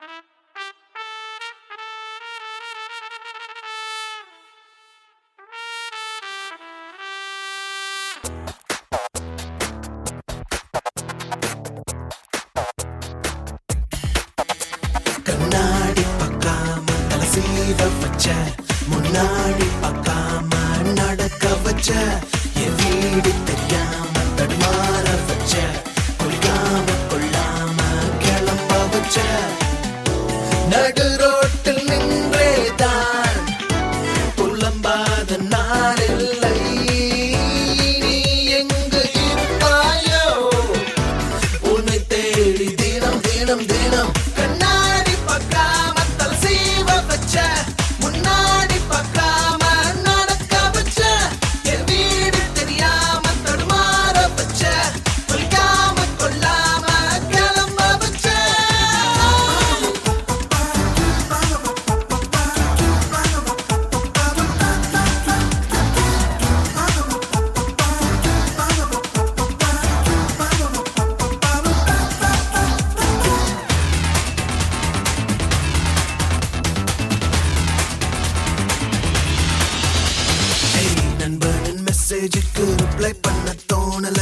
கண்ணாடி பார்க்காம தலை சீவ வச்ச, முன்னாடி பார்க்காம நடக்க வச்ச, என் வீடு தெரியாம தடுமாற வச்ச, குளிக்காம கொள்ளாம கிளம்ப வச்ச, நடு ரோட்டில் நின்றேதான் புலம்பாத நாளில்லை. நீ எங்கு இருப்பாயோ உன்னை தேடி தினம் தினம் தினம். கண்ணாடி பார்க்காம தலை சீவ வச்ச, முன்னாடி பார்க்காம நடக்க வச்ச, என் வீடு தெரியாம தடுமாற வச்ச, குளிக்காம கொள்ளாம கிளம்ப வச்ச. நண்பனின் மெசேஜுக்கு ரிப்ளை பண்ண தோணல,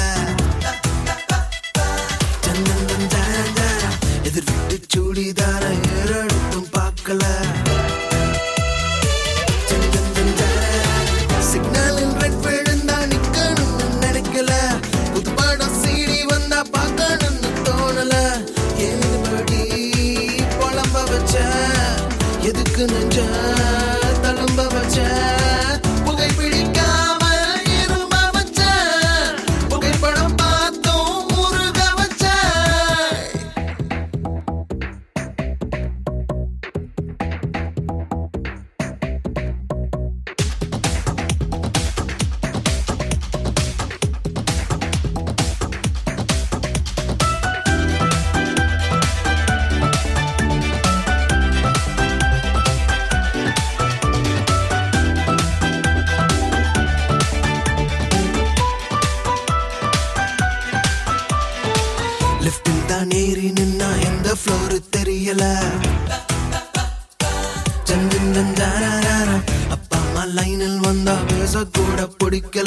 எதிர் விட்டு சூடிதார ஏறெடுத்தும் பார்க்கல, சிக்னலின் ரெட் விழுந்தா நிக்கணும்னு நினைக்கல, புது படம் சீடி வந்தா பார்க்கணும்னு தோணல. ஏதுபடி புலம்ப வச்ச, எதுக்கு நெஞ்ச தழும்ப வச்ச, புகை பிடிக்காம இரும்ப வச்ச, புகைப்படம் பார்த்தும் முருக வச்ச. லிஃப்டில் தான் ஏறி நின்னா எந்த ஃப்ளோரு தெரியல, அப்பா அம்மா லைனில் வந்தா பேச கூட பிடிக்கல,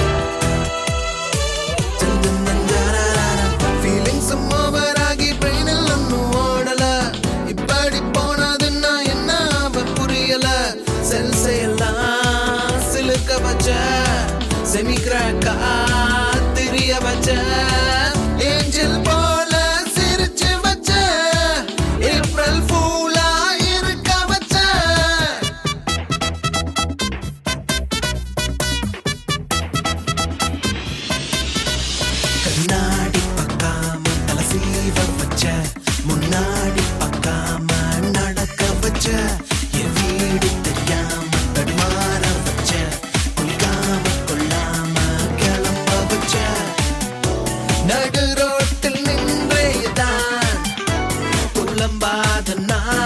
ஃபீலிங்ஸும் ஓவர் ஆகி பிரெயினில் ஒன்னும் ஓடல, இப்படி போனதுன்னா என்ன அவன் புரியல. செல்ஸை எல்லாம் சிலுக்க வச்ச, செமி கிராக்கா தெரிய வச்ச, ஏஞ்சல் போல சிரிச்சு வச்ச, ஏப்ரல் ஃபூலா இருக்க வச்ச. கண்ணாடி பார்க்காம தலை சீவ வச்ச, முன்னாடி பார்க்காம நடக்க வச்ச, என் வீடு தெரியாம தடுமாற வச்ச, குளிக்காம கொள்ளாம கிளம்ப வச்ச, நடு ரோட்டில் நின்றேதான் புலம்பாத நான்